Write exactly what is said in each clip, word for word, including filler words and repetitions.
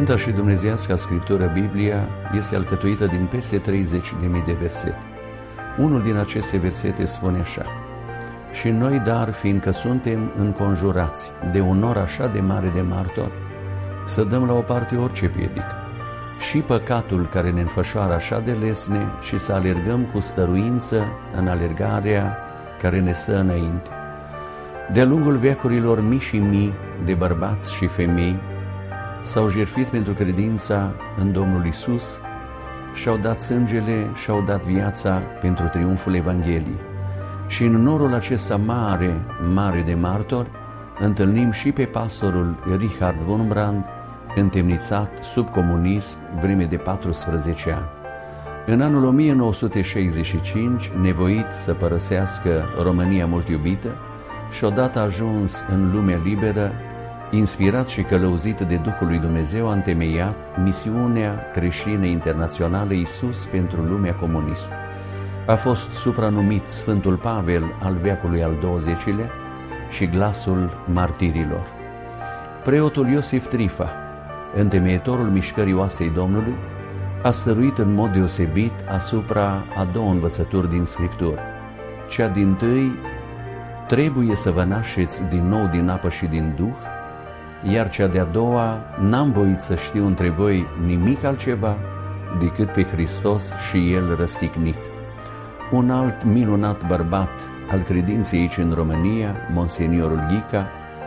Sfânta și Dumnezeiasca Scriptură, Biblia, este alcătuită din peste treizeci de mii de versete. Unul din aceste versete spune așa: și noi, dar, fiindcă suntem înconjurați de un nor așa de mare de martori, să dăm la o parte orice piedică și păcatul care ne înfășoară așa de lesne și să alergăm cu stăruință în alergarea care ne stă înainte. De-a lungul veacurilor, mii și mii de bărbați și femei s-au jertfit pentru credința în Domnul Isus și-au dat sângele și-au dat viața pentru triumful Evangheliei. Și în norul acesta mare, mare de martori, întâlnim și pe pastorul Richard Wurmbrand, întemnițat sub comunism vreme de paisprezece ani. În anul o mie nouă sute șaizeci și cinci, nevoit să părăsească România mult iubită și odată ajuns în lumea liberă, inspirat și călăuzit de Duhul lui Dumnezeu, a întemeiat misiunea creștină internațională Iisus pentru lumea comunistă. A fost supranumit Sfântul Pavel al veacului al douăzecilea și glasul martirilor. Preotul Iosif Trifa, întemeietorul mișcării Oasei Domnului, a stăruit în mod deosebit asupra a două învățături din Scriptură. Cea dintâi: trebuie să vă nașeți din nou din apă și din Duh, iar cea de-a doua: n-am voit să știu între voi nimic altceva decât pe Hristos și El răstignit. Un alt minunat bărbat al credinței aici în România, Monseniorul Ghica,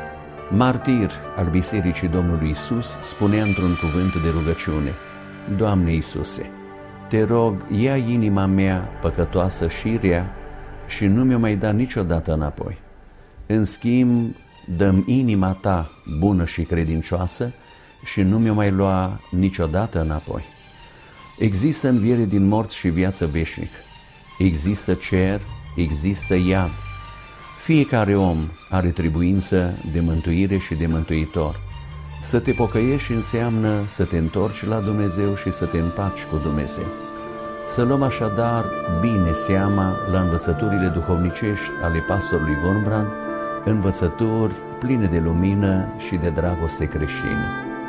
martir al Bisericii Domnului Isus, spunea într-un cuvânt de rugăciune: Doamne Iisuse, te rog, ia inima mea păcătoasă și rea și nu mi-o mai da niciodată înapoi. În schimb, dă-mi inima ta bună și credincioasă și nu mi-o mai lua niciodată înapoi. Există înviere din morți și viață veșnică. Există cer, există iad. Fiecare om are trebuință de mântuire și de mântuitor. Să te pocăiești înseamnă să te întorci la Dumnezeu și să te împaci cu Dumnezeu. Să luăm așadar bine seama la învățăturile duhovnicești ale pastorului Wurmbrand, învățături pline de lumină și de dragoste creștină.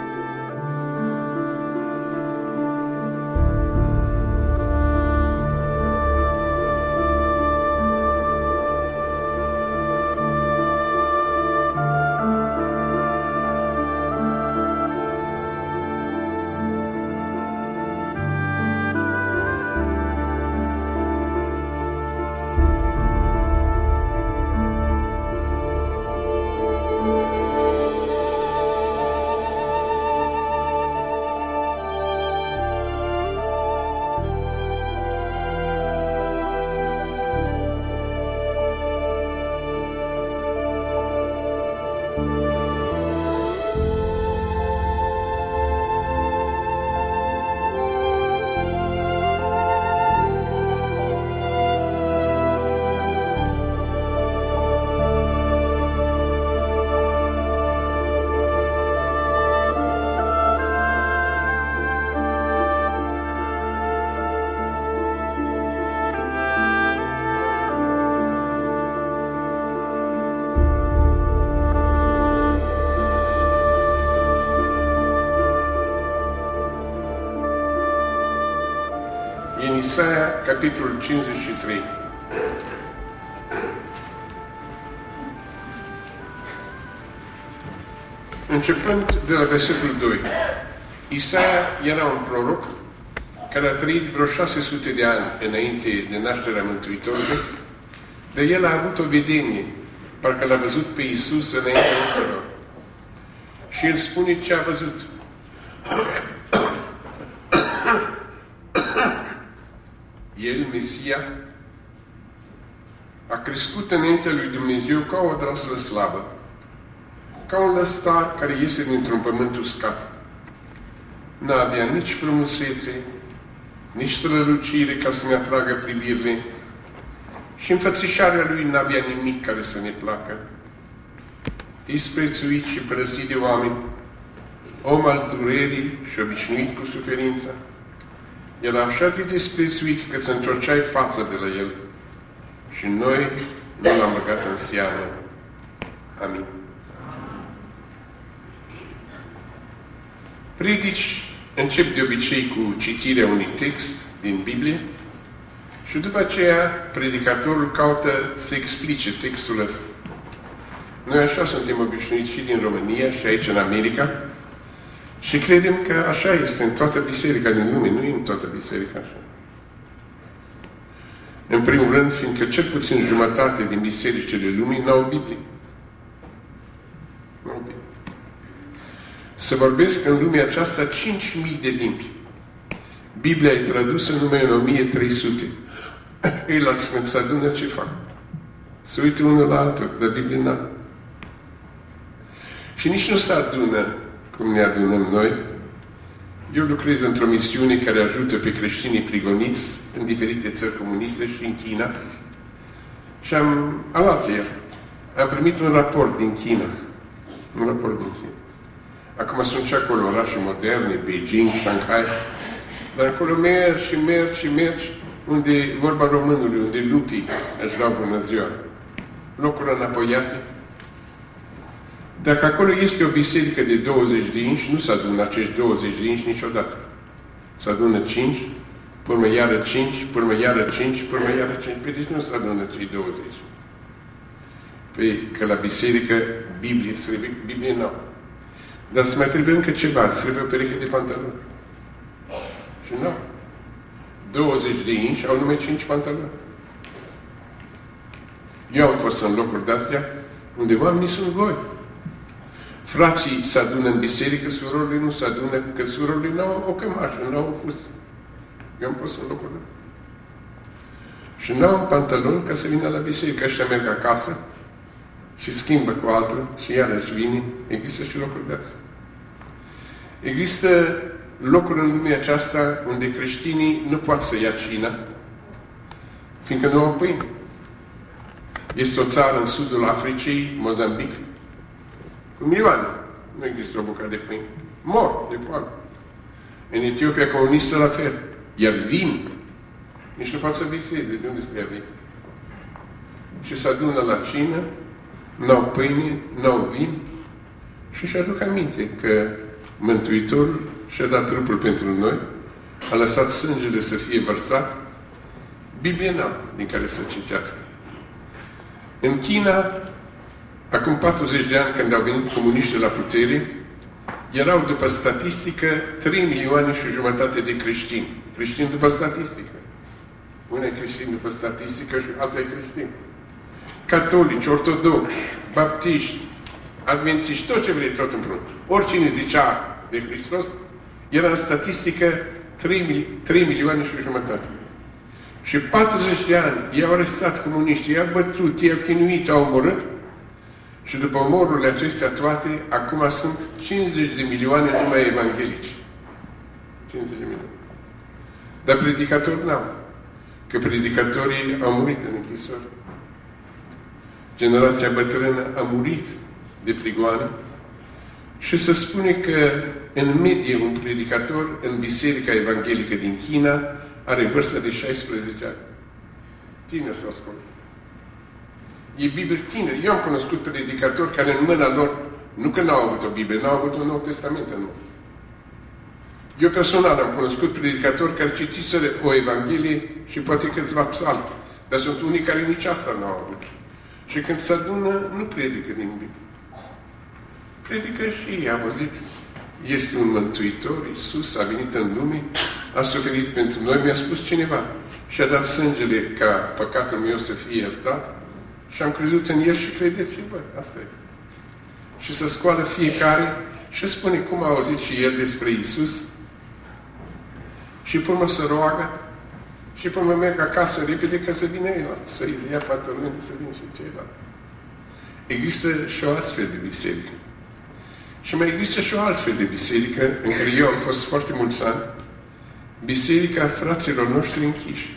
În Isaia, capitolul cincizeci și trei. Începând de la versetul doi. Isaia era un proroc care a trăit vreo șase sute de ani înainte de nașterea Mântuitorului, dar el a avut o vedenie, parcă l-a văzut pe Iisus înaintea ochilor. Și el spune ce a văzut. El, Mesia, a crescut înaintea lui Dumnezeu ca o draslă slavă, ca un lăstar care iese dintr-un pământ uscat. N-avea nici frumusețe, nici strălucire ca să ne atragă privirile și înfățișarea lui n-avea nimic care să ne placă. Disprețuit și părăsit de oameni, om al durerii și obișnuit cu suferința, era așa de disprețuit că se întorceai față de la el și noi nu l-am băgat în seamă. Amin. Predici încep de obicei cu citirea unui text din Biblie și după aceea predicatorul caută să explice textul ăsta. Noi așa suntem obișnuiți și din România și aici în America și credem că așa este în toată biserica din lume, nu e în toată biserica așa. În primul rând, fiindcă cel puțin jumătate din bisericile lumii n-au Biblie. N-au Biblie. Se vorbesc în lumea aceasta cinci mii de limbi. Biblia e tradusă numai în o mie trei sute. Eilalți când se adună, ce fac? Se uită unul la altul, dar Biblie n-am. Și nici nu se adună cum ne adunăm noi. Eu lucrez într-o misiune care ajută pe creștinii prigoniți în diferite țări comuniste și în China. Și am alat ieri. Am primit un raport din China. Un raport din China. Acum sunt și acolo orașe moderne, Beijing, Shanghai. Dar acolo mergi și mergi și mergi unde vorba românului, unde lupii își dau bună ziua. Locuri înapoiate. Dacă acolo este o biserică de douăzeci de inși, nu se adună acești douăzeci de inși niciodată. Se adună cinci, până iară cinci, până iară cinci, până iară cinci. Păi deci nu se adună cei douăzeci. Păi că la biserică Biblie trebuie, Biblie nu. Dar să mai trebuie încă ceva, să trebuie o pereche de pantaloni. Și nu. douăzeci de inși au numai cinci pantaloni. Eu am fost în locuri de-astea unde oamenii sunt goi. Frații se adună în biserică, surorile nu se adună, că surorile nu au o cămașă, nu au fus. Eu am fost în locul de. Și nu au un pantalon ca să vină la biserică. Ăștia merg acasă și schimbă cu altul și iarăși vine. Există și locuri de astea. Există locuri în lumea aceasta unde creștinii nu pot să ia cina, fiindcă nu au pâine. Este o țară în sudul Africii, Mozambic, cu milioane. Nu există o bucată de pâine. Mor de foame. În Etiopia comunistă la fel. Iar vin. Nici nu pot să viseze de unde să ia vin. Și se adună la cină, n-au pâine, n-au vin și își aduc aminte că Mântuitorul și-a dat trupul pentru noi, a lăsat sângele să fie vărsat, Biblie n-am din care să citească. În China, acum patruzeci de ani, când au venit comuniștii la putere, erau, după statistică, trei milioane și jumătate de creștini. Creștini după statistică. Unul e creștin după statistică și altul e creștin. Catolici, ortodoxi, baptiști, adventiști, tot ce vrei, tot împreună. Oricine zicea de Hristos, era în statistică trei milioane și jumătate. Și patruzeci de ani i-au arestat comuniștii, i-au bătut, i-au chinuit, i-au omorât. Și după omorurile acestea toate, acum sunt cincizeci de milioane numai evanghelici. cincizeci de milioane. Dar predicatori n-au. Că predicatorii au murit în închisori. Generația bătrână a murit de prigoană. Și se spune că, în medie, un predicator în Biserica Evanghelică din China are vârsta de șaisprezece ani. Tineri să ascultă. E Biblie tineri. Eu am cunoscut predicatori care în mâna lor, nu că n-au avut o Biblie, n-au avut un Nou Testament în mână. Eu personal am cunoscut predicatori care citiseră o Evanghelie și poate câțiva psalmi. Dar sunt unii care nici asta n-au avut. Și când se adună, nu predică din Biblie. Predică și ei, am văzut. Este un Mântuitor, Iisus a venit în lume, a suferit pentru noi, mi-a spus cineva. Și a dat sângele ca păcatul meu să fie iertat. Și am crezut în El și credeți și voi. Asta este. Și să scoală fiecare și spune cum a auzit și el despre Iisus. Și până să roagă și până merg acasă repede ca să vină el, să-i ia pantaloni, să vină și ceilalți. Există și o astfel de biserică. Și mai există și o altfel de biserică în care eu am fost foarte mulți ani, Biserica fraților noștri închiși.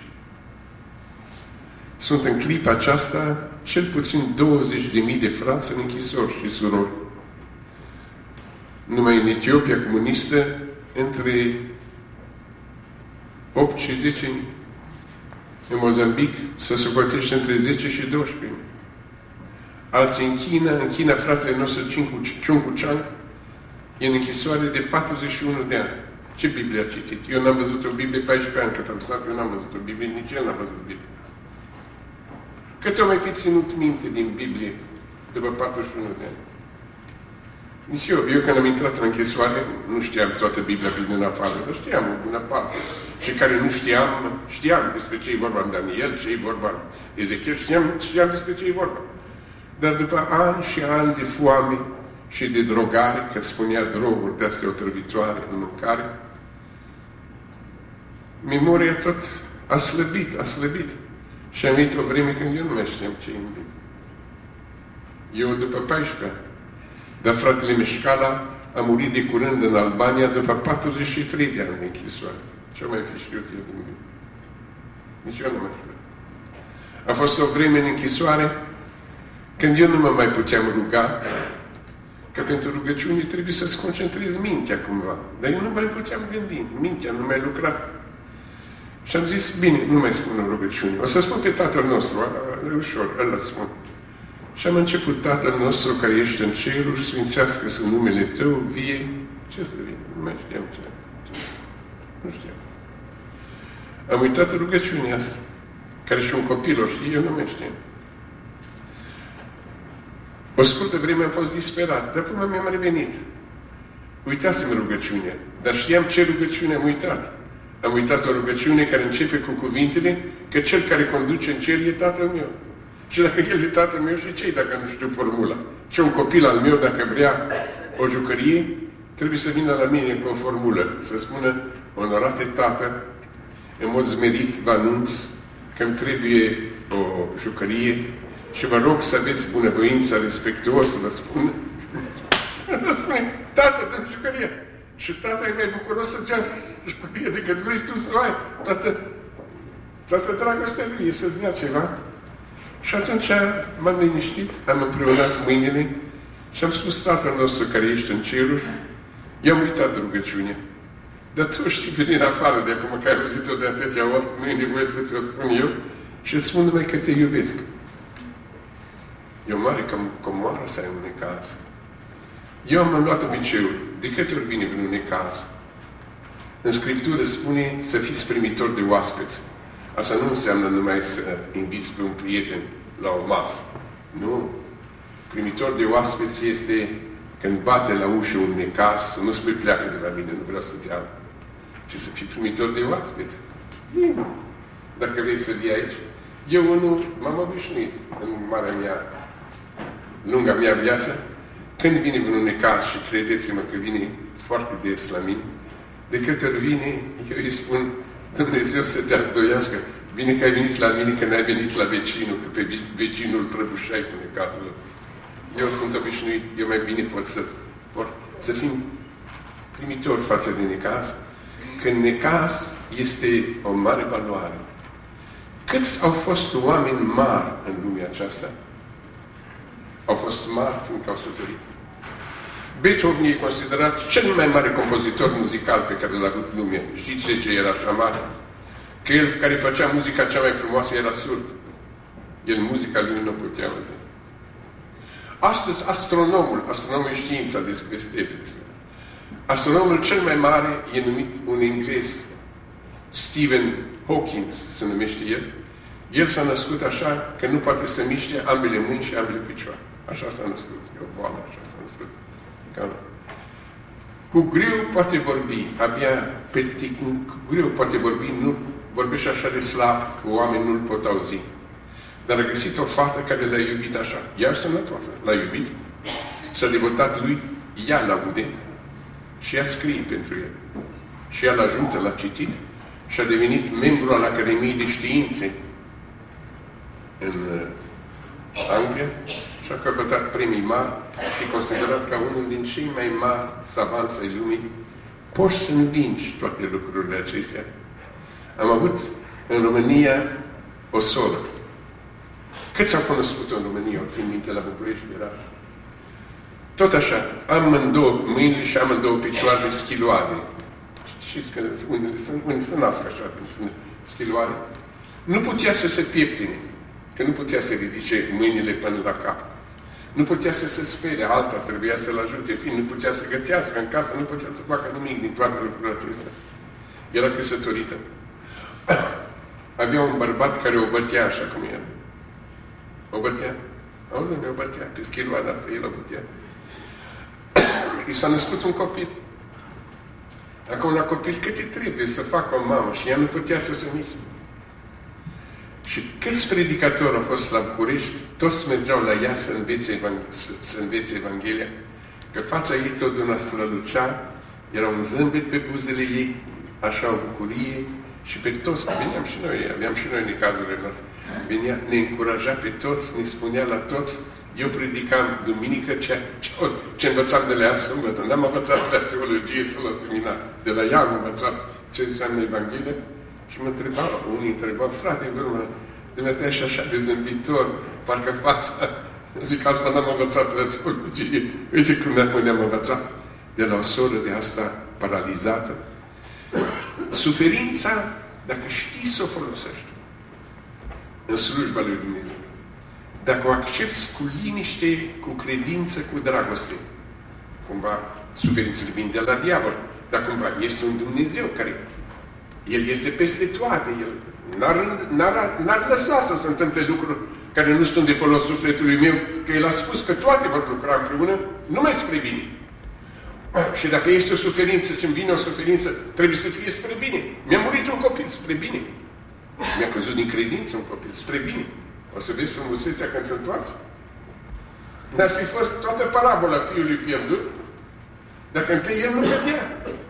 Sunt în clipa aceasta cel puțin douăzeci de mii de frați în închisori și surori. Numai în Etiopia comunistă, între opt și zece mii. În Mozambic se socotește între zece și doisprezece mii. Alții în China, în China fratele nostru Ciuncu Chang E în închisoare de patruzeci și unu de ani. Ce Biblie a citit? Eu n-am văzut o Biblie paisprezece ani cât am stat, eu n-am văzut o Biblie, nici el n-a văzut Biblie. Cât o mai fi ținut minte din Biblie după patruzeci și unu de ani? Nici eu. Eu când am intrat în închisoare, nu știam toată Biblia pe din afară, dar știam o bună parte. Și care nu știam, știam despre ce e vorba în Daniel, ce e vorba în Ezechiel, știam, știam despre ce e vorba. Dar după ani și ani de foame și de drogare, că spunea droguri de-astea otrăvitoare în mâncare, memoria tot a slăbit, a slăbit. Și am venit o vreme când eu nu mai știam ce e în Biblie. Eu după paisprezece ani. Dar fratele Mișcala a murit de curând în Albania după patruzeci și trei de ani de închisoare. Ce mai fi știut eu din Biblie? Nici eu nu mai știu. A fost o vreme în închisoare când eu nu mă mai puteam ruga, că pentru rugăciune trebuie să-ți concentrezi mintea cumva. Dar eu nu mai puteam gândi, mintea nu mai lucra. Și am zis, bine, nu mai spun în rugăciune. O să spun pe Tatăl nostru, e ușor, ăla spun. Și am început, Tatăl nostru care ești în ceruri, sfințească-se numele Tău, vie. Ce să vie? Nu mai știam ce. Nu știam. Am uitat rugăciunea asta, care și un copil o știe, eu nu mai știam. O scurtă vreme am fost disperat, dar până mi-am revenit. Uitasem rugăciunea, dar știam ce rugăciune am uitat. Am uitat o rugăciune care începe cu cuvintele că cel care conduce în cer e Tatăl meu. Și dacă el e Tatăl meu, și ce dacă nu știu formula? Și un copil al meu, dacă vrea o jucărie, trebuie să vină la mine cu o formulă, să spună, onorate Tată, în mod zmerit vă anunț că îmi trebuie o jucărie și vă rog să aveți bunăvoința respectuos să vă spun. Spune, Tată, dă-mi jucărie. Și Tata e mai bucuros să dea jucărie decât vrei tu să o ai. Toată, toată dragostea lui e să-ți dea ceva. Și atunci m-am liniștit, am împreunat mâinile și am spus, Tatăl nostru care ești în ceruri, i-am uitat rugăciunea. Dar tu știi pe din afară de acum că ai auzit-o de atâtea ori, nu e nevoie să ți-o spun eu, și îți spun numai că te iubesc. E o mare comoară să ai un necaz. Eu am luat obiceiul, de câte ori vine vreun necaz. În Scriptură spune să fiți primitori de oaspeți. Asta nu înseamnă numai să inviți pe un prieten la o masă. Nu. Primitor de oaspeți este când bate la ușă un necaz, să nu spui pleacă de la mine, nu vreau să te am. Ci să fii primitor de oaspeți. Bine. Dacă vrei să vii aici. Eu unul m-am obișnuit în marea mea, lunga mea viață, când vine vreun necaz și credeți-mă că vine foarte des la mine, de câte ori vine, eu îi spun, Dumnezeu să te îndoiască. Bine că ai venit la mine, că n-ai venit la vecinul, că pe vecinul prăbușai cu necazul. Eu sunt obișnuit, eu mai bine pot să, pot să fim primitori față de necaz. Când necaz este o mare valoare. Câți au fost oameni mari în lumea aceasta? Au fost mari fiindcă au suferit. Beethoven e considerat cel mai mare compozitor muzical pe care l-a avut lumea. Știți de ce era așa mare? Că el care făcea muzica cea mai frumoasă era surd. El muzica lui nu putea auzi. Astăzi, astronomul, astronomul e știința despre stele. Astronomul cel mai mare e numit un englez, Stephen Hawking se numește el. El s-a născut așa că nu poate să miște ambele mâini și ambele picioare. Așa s-a născut. E o boală, așa s-a născut. Cu greu poate vorbi, abia pe cu greu poate vorbi, nu vorbește așa de slab că oamenii nu-l pot auzi. Dar a găsit o fată care l-a iubit așa. Ea sănătoasă, l-a iubit, s-a devotat lui, ea l-aude și ea scrie pentru el. Și ea l-ajută, l-a citit și a devenit membru al Academiei de Științe în Anglia și a căpătat premii mari și considerat ca unul din cei mai mari savanți ai lumii. Poți să învingi toate lucrurile acestea. Am avut în România o soră. Câți au cunoscut-o în România? O țin minte la București, era. Tot așa, amândouă mâinile și amândouă picioarele schiloare. Știți că unii se nasc așa, sunt schiloare. Nu putea să se pieptine, că nu putea să ridice mâinile până la cap. Nu putea să se spere, alta trebuia să-l ajute, fiind nu putea să gătească în casă, nu putea să facă nimic din toate lucrurile acestea. Era căsătorită. Avea un bărbat care o bătea așa cum era. O bătea. Auzi-mi, o bătea. Pe schiloana asta, el o bătea. I s-a născut un copil. Acum, la copil, câte trebuie să facă o mamă? Și ea nu putea să se miște. Și câți predicatori au fost la București, toți mergeau la ea să învețe, Evang- să, să învețe Evanghelia, că fața ei totdeauna strălucea, era un zâmbet pe buzele ei, așa o bucurie, și pe toți, veneam și noi, aveam și noi necazurile noastre, venea, ne încuraja pe toți, ne spunea la toți, eu predicam duminică ce, ce, ce învățam de la ea sâmbătă, n-am învățat de la teologie sau la seminar, de la ea am învățat ce înseamnă Evanghelia, și mă întrebau, unii întrebau, frate, vremea, dumneavoastră și așa de zâmbitor, parcă fața, zic, asta n-am învățat de la teologie, uite cum ne-am învățat de la o soră de asta paralizată. Suferința, dacă știi să o folosești în slujba lui Dumnezeu, dacă o accepti cu liniște, cu credință, cu dragoste, cumva suferințele vin de la diavol, dar cumva este un Dumnezeu care, El este peste toate, El n-ar, n-ar, n-ar lăsa să se întâmple lucruri care nu sunt de folos sufletului meu, că El a spus că toate vor lucra împreună, numai spre bine. Și dacă este o suferință și îmi vine o suferință, trebuie să fie spre bine. Mi-a murit un copil, spre bine. Mi-a căzut din credință un copil, spre bine. O să vezi frumusețea când se întoarce. N-ar fi fost toată parabola fiului pierdut, dacă întâi el nu vedea.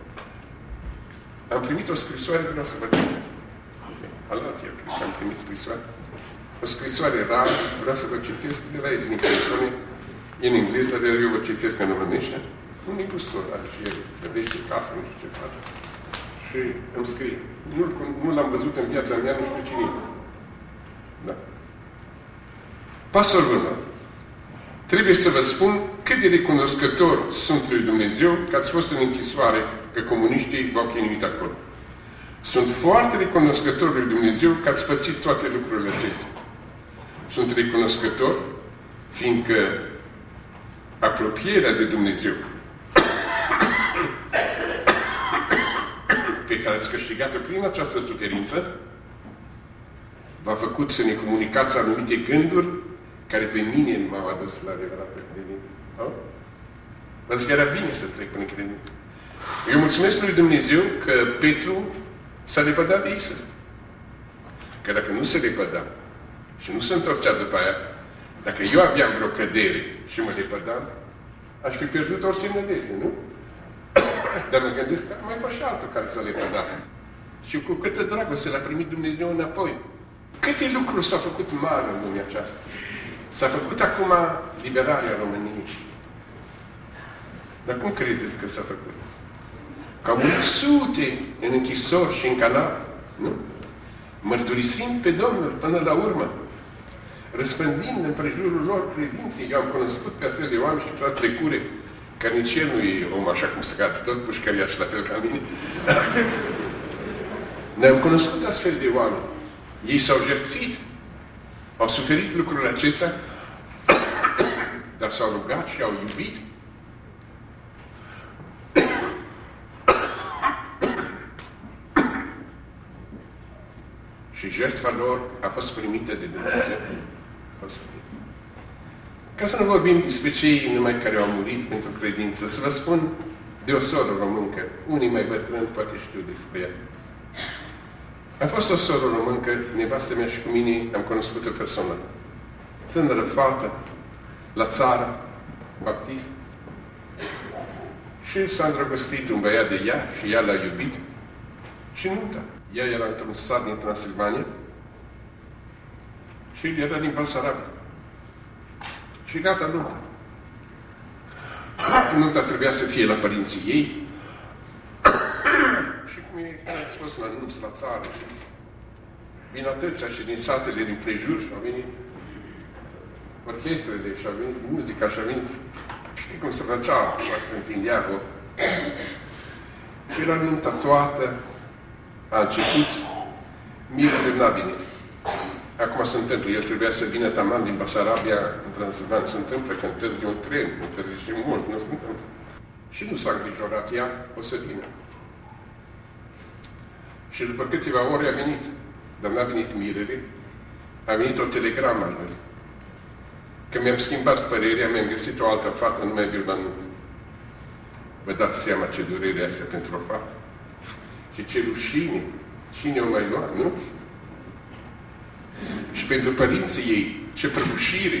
Am primit o scrisoare, vreau să vă citesc. Alat eu, cred că am primit scrisoare. O scrisoare rară, vreau să vă citesc de la aici, din California. E în engleză, dar eu vă citesc în românește. Un negustor are și el, vedește casă, nu știu ce face. Și îmi scrie. Nu, nu l-am văzut în viața mea, nu știu cine. Da. Pastor Vâna, trebuie să vă spun cât de recunoscător sunt lui Dumnezeu că ați fost în închisoare, că comuniștii v-au chinuit acolo. Sunt foarte recunoscător lui Dumnezeu că ați pățit toate lucrurile acestea. Sunt recunoscător, fiindcă apropierea de Dumnezeu pe care ați câștigat-o prin această suferință v-a făcut să ne comunicați anumite gânduri care pe mine m-au adus la adevărată credință. Văd că era bine să trec până credință. Eu mulțumesc lui Dumnezeu că Petru s-a lepădat de Iisus. Că dacă nu se lepăda și nu se întorcea după aia, dacă eu aveam vreo cădere și mă lepădam, aș fi pierdut orice nădejde, nu? Dar mă gândesc că mai fost și altul care s-a lepădat. Și cu câtă dragoste l-a primit Dumnezeu înapoi. Câte lucruri s-au făcut mari în lumea aceasta. S-a făcut acum liberarea României. Dar cum credeți că s-a făcut? Că au murit sute în închisori și în canal, nu? Mărturisind pe Domnul până la urmă, răspândind împrejurul lor credinței. Eu am cunoscut pe astfel de oameni și fratele Cure, că nici el nu e om așa cum se gata tot, pușcăria și la fel ca mine. Ne-am cunoscut astfel de oameni. Ei s-au jertfit, au suferit lucrurile acestea, dar s-au rugat și au iubit. Și jertfa lor a fost primită de Dumnezeu. Ca să nu vorbim despre cei numai care au murit pentru credință, să vă spun de o soră româncă, unii mai bătrâni poate știu despre ea. A fost o soră româncă, nevastă mea și cu mine am cunoscut-o personal. Tânără fată, la țară, baptist. Și s-a îndrăgostit un băiat de ea și ea l-a iubit. Și nunta. Ea era într-un sat din Transilvania și el era din Basarabia. Și gata, nunta. Nunta trebuia să fie la părinții ei. Și cum e, care ați fost la nunț la țară, știți? Vin atâția și din satele din prejur și au venit orchestrele și au venit muzica și au venit. Știi cum se făcea, așa se întindea acolo. Și era nunta toată. A început, mirele n-a venit. Acum se întâmplă, el trebuia să vină taman din Basarabia în Transilvan, se întâmplă că întârzi un tren, întârzi mult, nu se întâmplă. Și nu s-a îngrijorat, ea o să vină. Și după câteva ore a venit, dar n-a venit mirele, a venit o telegramă al lui. Că mi-am schimbat părerea, mi-am găsit o altă fată, nu mai viu la nuntă. Vă dați seama ce durere asta pentru o fată? Și ce rușine, cine o mai lua, nu? Și pentru părinții ei, ce prăbușire!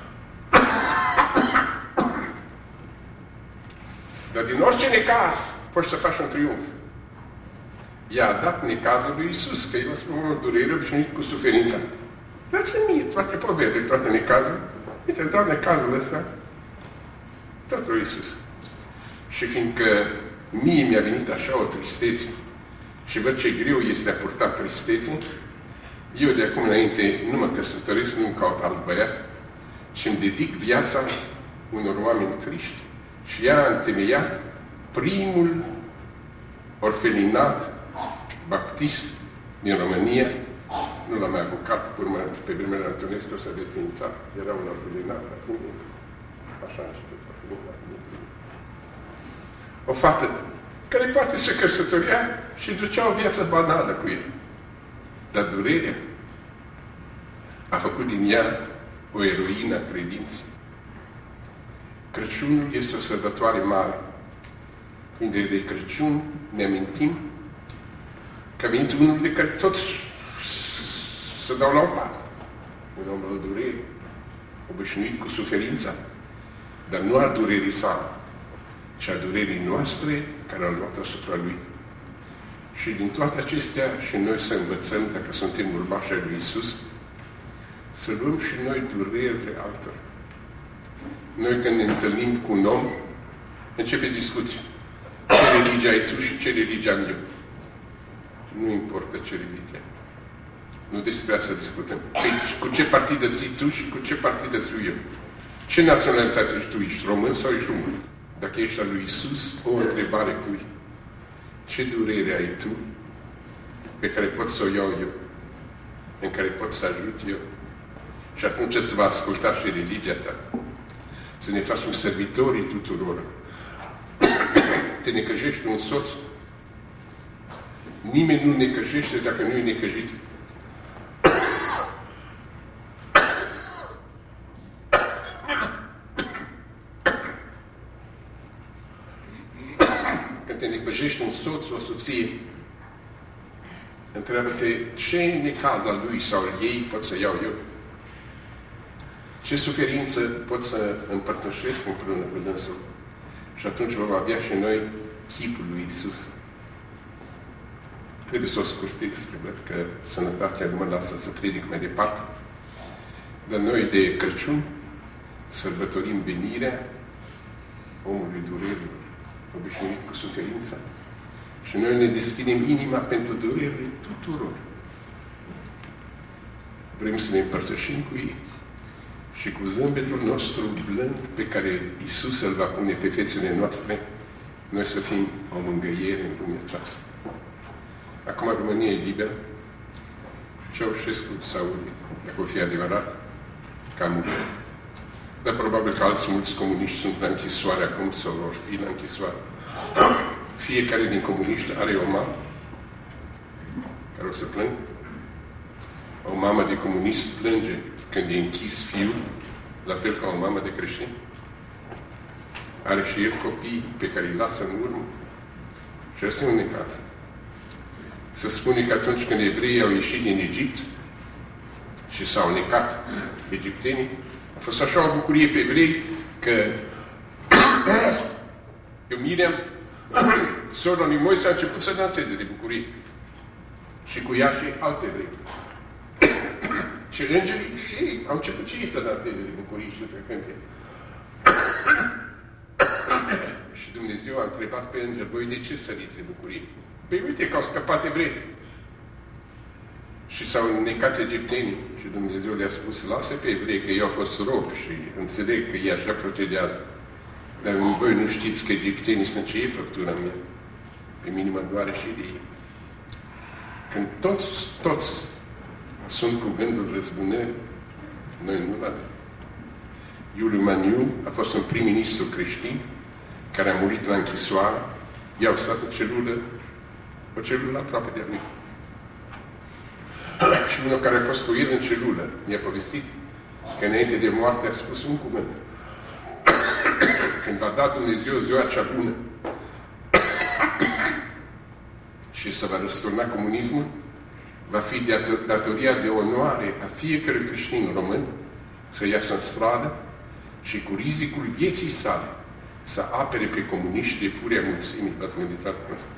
Dar din orice necaz, poți să faci un triumf. I-a dat necazul lui Iisus, că el a spus o durere obișnuit cu suferința. Dați-mi mie toate poverile, toate necazul. Uite, îți dau necazul ăsta. Tot lui Iisus. Și fiindcă mie mi-a venit așa o tristețe și văd ce greu este a purta tristețe, eu de acum înainte nu mă căsătoresc, nu-mi caut alt băiat și îmi dedic viața unor oameni triști. Și ea a întemeiat primul orfelinat baptist din România. Nu l-am mai apucat, pe, urmă, pe vremea Antonescu s-a desfințat. Era un orfelinat, acum așa început orfelinat. O fată care poate să căsătoria și ducea o viață banală cu el. Dar durerea a făcut din ea o eroină a credinței. Crăciunul este o sărbătoare mare. Când e de Crăciun ne amintim că a venit unul de care toți se dau la o parte. Un om de durere, obișnuit cu suferința, dar nu a durerii sale, ci a durerii noastre care au luat asupra lui. Și din toate acestea și noi să învățăm, dacă suntem urmași ai lui Iisus, să luăm și noi durerile altora. Noi când ne întâlnim cu un om, începe discuția. Ce religie ai tu și ce religie am eu? Nu importă ce religie. Nu despre asta discutăm. Cu ce partid îți ții tu și cu ce partid îți eu? Ce naționalitate ești tu? Ești român sau ești român? Dacă ești al lui Iisus, o întrebare cui? Ce durere ai tu pe care pot să o iau eu? În care pot să ajut eu? Și atunci îți va asculta și religia ta. Să ne facem servitorii tuturor. Te necăjești un soț. Nimeni nu necăjește dacă nu e necăjit. Când te necăjești un soț, o soție, întreabă-te ce necaz al lui sau al ei pot să iau eu. Ce suferință pot să împărtășesc împreună cu dânsul. Și atunci vom avea și noi chipul lui Iisus. Trebuie să o scurtez, că văd că sănătatea nu mă lasă să predic mai departe. Dar noi de Crăciun sărbătorim venirea omului durerilor, obișnuit cu suferința. Și noi ne deschidem inima pentru durerile tuturor. Vrem să ne împărtășim cu ei. Și cu zâmbetul nostru blând pe care Iisus îl va pune pe fețele noastre, noi să fim o mângâiere în lumea aceasta. Acum România e liberă. Ceaușescu să aude, dacă o fi adevărat, că a murit. Dar probabil că alți mulți comuniști sunt la închisoare acum sau vor fi la închisoare. Fiecare din comuniști are o mamă care o să plângă. O mamă de comunist plânge când e închis fiul, la fel ca o mamă de creștin. Are și el copii pe care îi lasă în urmă. Și asta e un necaz. Se spune că atunci când evreii au ieșit din Egipt și s-au necat egiptenii, a fost așa o bucurie pe evrei că că Miriam, sora lui Moise, a început să danseze de bucurie. Și cu ea și alte evrei. Și îngerii și ei au început și ei să danseze de bucurie și să cânte. Și Dumnezeu a întrebat pe înger, voi de ce săriți de bucurie? Păi uite că au scăpat evrei. Și s-au înnecat egiptenii. Și Dumnezeu le-a spus, lasă pe evrei că eu au fost rob și înțeleg că ei așa procedează. Dar voi nu știți că egiptenii sunt ce e făptura mea. Pe mine mă doare și de ei. Când toți, toți sunt cu gândul răzbunării, noi nu avem. Iuliu Maniu a fost un prim-ministru creștin care a murit la închisoare. I-au stat în celulă, o celulă aproape de-a lui. Și unul care a fost cu el în celulă i-a povestit că înainte de moarte a spus un cuvânt. Când va da Dumnezeu ziua cea bună și se va răsturna comunismul, va fi datoria de onoare a fiecărui creștin român să iasă în stradă și cu riscul vieții sale să apere pe comuniști de furia mulțimii. V-ați gândit la asta?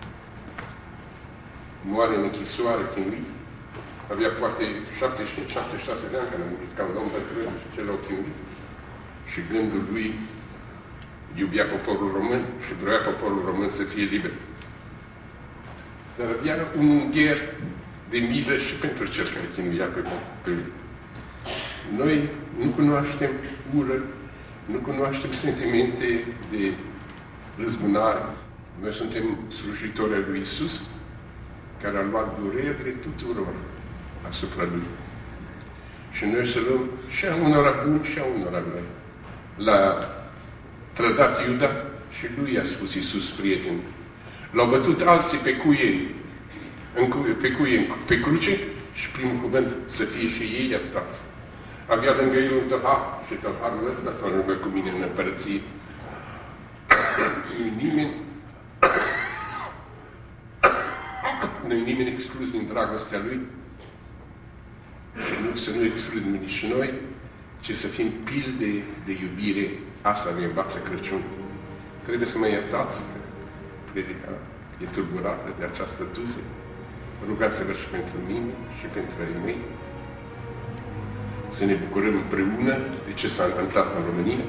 Moare în închisoare, chinuit. Avea poate șaptezeci și cinci șaptezeci și șase de ani când a murit, ca un om bătrân și ce l-au chinuit. Și gândul lui iubea poporul român și vrea poporul român să fie liber. Dar avea un ungher de milă și pentru cel care chinuia pe, pe lui. Noi nu cunoaștem ură, nu cunoaștem sentimente de răzbunare. Noi suntem slujitori ai lui Iisus, care a luat durerile tuturor asupra lui. Și noi să luăm și a unora buni și a unora răi. L-a trădat Iuda și lui a spus Iisus, prieten. L-au bătut alții pe cuie, în cu, pe cuie, pe cruce și primul cuvânt să fie și ei iertați. Avea lângă el un tăhar și tăharul ăsta s-a lângă cu mine în împărăție. Nu-i nimeni, nu-i nimeni exclus din dragostea lui și nu, să nu excludem nici noi, ci să fim pilde de iubire. Asta ne învață Crăciun. Trebuie să mă iertați că predica e tulburată de această tuze. Rugați-vă și pentru mine și pentru ai mei. Să ne bucurăm împreună de ce s-a întâmplat în România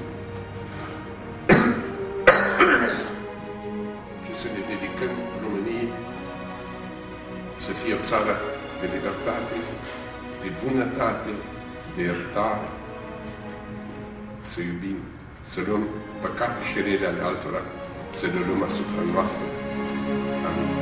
și să ne dedicăm României să fie o țară de libertate, de bunătate, de iertare, să iubim, să luăm păcate și rele ale altora, să le luăm asupra noastră. Amin.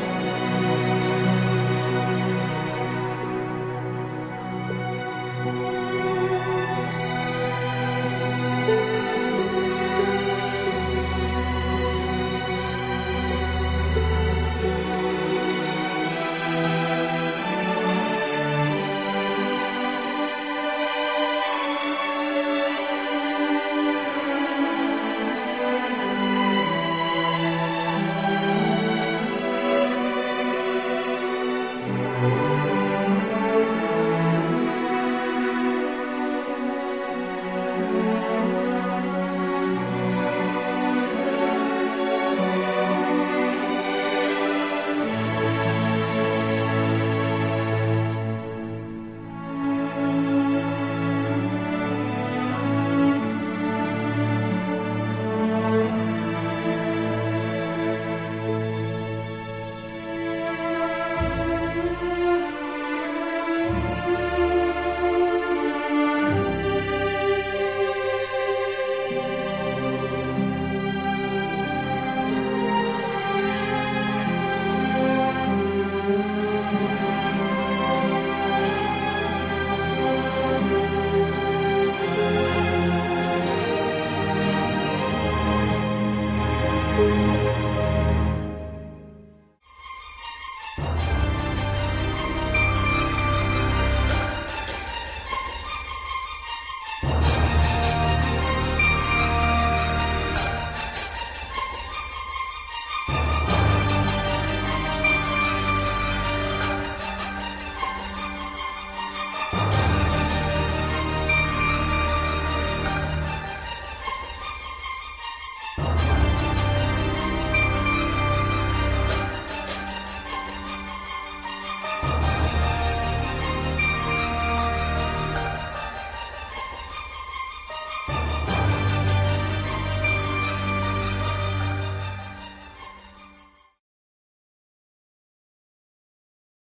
Thank you.